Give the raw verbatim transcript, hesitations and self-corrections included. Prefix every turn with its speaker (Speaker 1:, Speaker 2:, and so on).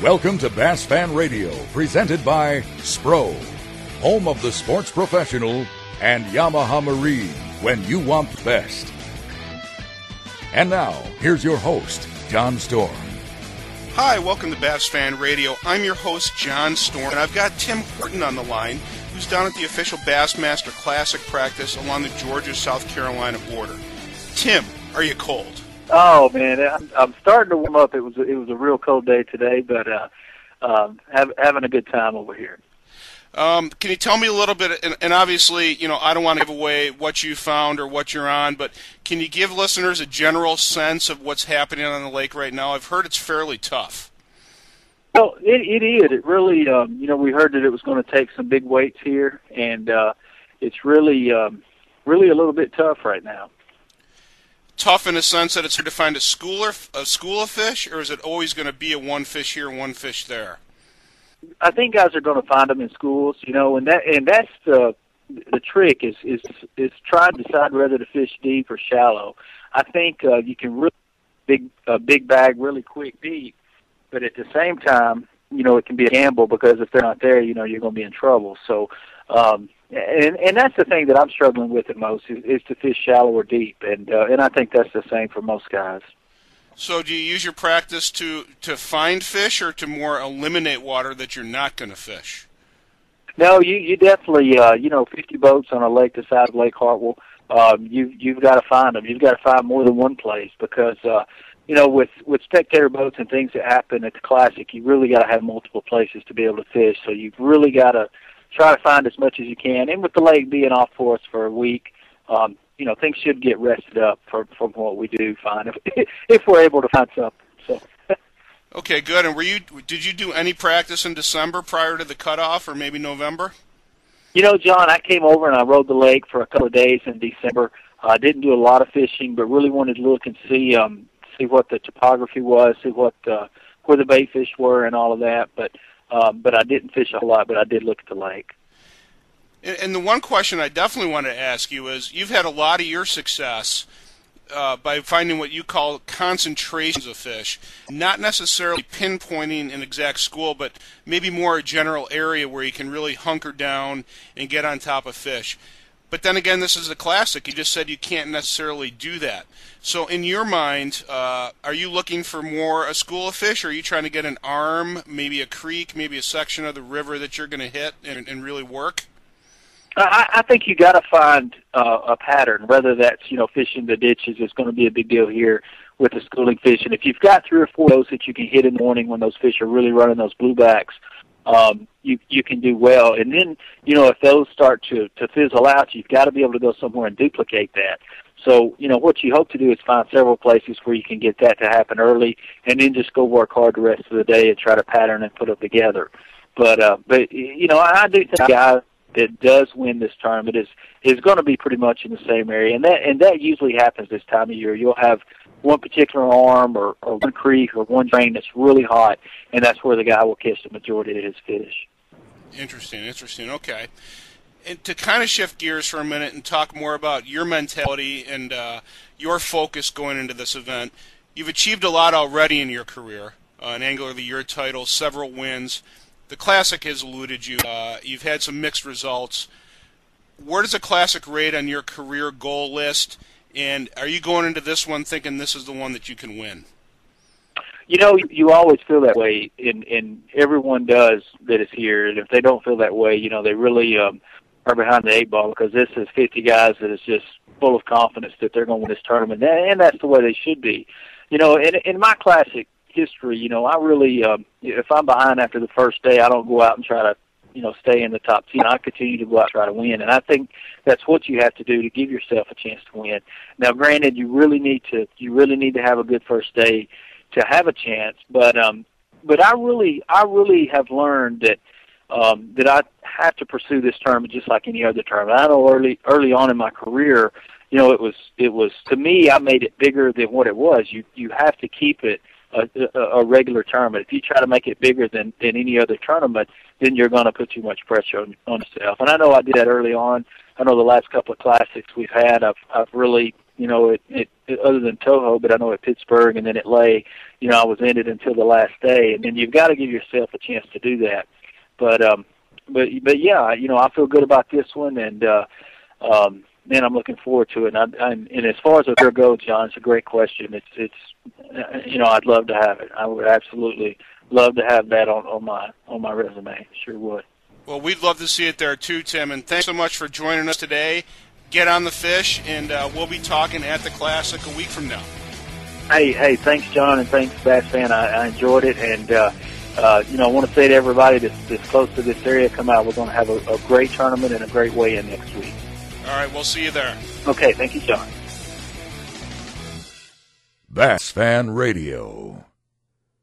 Speaker 1: Welcome to Bass Fan Radio, presented by Spro, home of the sports professional, and Yamaha Marine, when you want the best. And now, here's your host, John Storm.
Speaker 2: Hi, welcome to Bass Fan Radio. I'm your host, John Storm, and I've got Tim Horton on the line, who's down at the official Bassmaster Classic practice along the Georgia-South Carolina border. Tim, are you cold?
Speaker 3: Oh man, I'm, I'm starting to warm up. It was it was a real cold day today, but uh, um, have, having a good time over here.
Speaker 2: Um, can you tell me a little bit? And, and obviously, you know, I don't want to give away what you found or what you're on, but can you give listeners a general sense of what's happening on the lake right now? I've heard it's fairly tough.
Speaker 3: Well, it, it is. It really, um, you know, we heard that it was going to take some big weights here, and uh, it's really, um, really a little bit tough right now.
Speaker 2: Tough in the sense that it's hard to find a school or a school of fish, or is it always going to be a one fish here, one fish there?
Speaker 3: I think guys are going to find them in schools, you know, and that and that's the the trick is is is trying to decide whether to fish deep or shallow. I think uh, you can really big a big bag really quick deep, but at the same time, you know, it can be a gamble because if they're not there, you know, you're going to be in trouble. So. Um, And and that's the thing that I'm struggling with the most is, is to fish shallow or deep, and uh, and I think that's the same for most guys.
Speaker 2: So do you use your practice to, to find fish or to more eliminate water that you're not going to fish?
Speaker 3: No, you you definitely uh, you know fifty boats on a lake the size of Lake Hartwell. Um, you you've got to find them. You've got to find more than one place because uh, you know with with spectator boats and things that happen at the Classic, you really got to have multiple places to be able to fish. So you've really got to try to find as much as you can. And with the lake being off for us for a week, um, you know, things should get rested up for, from what we do find, if, if we're able to find something. So.
Speaker 2: Okay, good. And were you? Did you do any practice in December prior to the cutoff, or maybe November?
Speaker 3: You know, John, I came over and I rode the lake for a couple of days in December. I uh, didn't do a lot of fishing, but really wanted to look and see um, see what the topography was, see what uh, where the bait fish were and all of that. But Um, but I didn't fish a whole lot, but I did look at the lake.
Speaker 2: And, and the one question I definitely want to ask you is, you've had a lot of your success uh, by finding what you call concentrations of fish, not necessarily pinpointing an exact school, but maybe more a general area where you can really hunker down and get on top of fish. But then again, this is a Classic. You just said you can't necessarily do that. So in your mind, uh, are you looking for more a school of fish, or are you trying to get an arm, maybe a creek, maybe a section of the river that you're going to hit and, and really work?
Speaker 3: I, I think you got to find uh, a pattern, whether that's, you know, fishing the ditches is going to be a big deal here with the schooling fish. And if you've got three or four of those that you can hit in the morning when those fish are really running those bluebacks, um, you you can do well. And then, you know, if those start to, to fizzle out, you've got to be able to go somewhere and duplicate that. So, you know, what you hope to do is find several places where you can get that to happen early and then just go work hard the rest of the day and try to pattern and put them together. But, uh, but you know, I do think the guy that does win this tournament is, is going to be pretty much in the same area. And that, and that usually happens this time of year. You'll have one particular arm or, or one creek or one drain that's really hot, and that's where the guy will catch the majority of his fish.
Speaker 2: Interesting, interesting. Okay. And to kind of shift gears for a minute and talk more about your mentality and uh, your focus going into this event, you've achieved a lot already in your career, uh, an Angler of the Year title, several wins. The Classic has eluded you. Uh, you've had some mixed results. Where does the Classic rate on your career goal list? And are you going into this one thinking this is the one that you can win?
Speaker 3: You know, you always feel that way, and, and everyone does that is here. And if they don't feel that way, you know, they really um, are behind the eight ball, because this is fifty guys that is just full of confidence that they're going to win this tournament, and that's the way they should be. You know, in, in my Classic history, you know, I really, um, if I'm behind after the first day, I don't go out and try to, you know, stay in the top ten. I continue to go out and try to win, and I think that's what you have to do to give yourself a chance to win. Now, granted, you really need to, you really need to have a good first day to have a chance, but um, but I really, I really have learned that um, that I have to pursue this tournament just like any other tournament. I know early, early on in my career, you know, it was, it was to me, I made it bigger than what it was. You, you have to keep it a, a, a regular tournament. If you try to make it bigger than, than any other tournament, then you're going to put too much pressure on, on yourself. And I know I did that early on. I know the last couple of Classics we've had, I've, I've really you know, it, it, it other than Toho, but I know at Pittsburgh and then at Lay, you know, I was in it until the last day, and then you've got to give yourself a chance to do that. But um, but but yeah, you know, I feel good about this one, and uh, um, man, I'm looking forward to it. And, I, I'm, and as far as a career goes, John, it's a great question. It's it's you know, I'd love to have it. I would absolutely love to have that on, on my on my resume. Sure would.
Speaker 2: Well, we'd love to see it there too, Tim. And thanks so much for joining us today. Get on the fish, and uh, we'll be talking at the Classic a week from now.
Speaker 3: Hey, hey, thanks, John, and thanks, Bass Fan. I, I enjoyed it, and uh, uh, you know, I want to say to everybody that's, that's close to this area, come out. We're going to have a, a great tournament and a great weigh-in next week.
Speaker 2: All right, we'll see you there.
Speaker 3: Okay, thank you, John.
Speaker 1: Bass Fan Radio.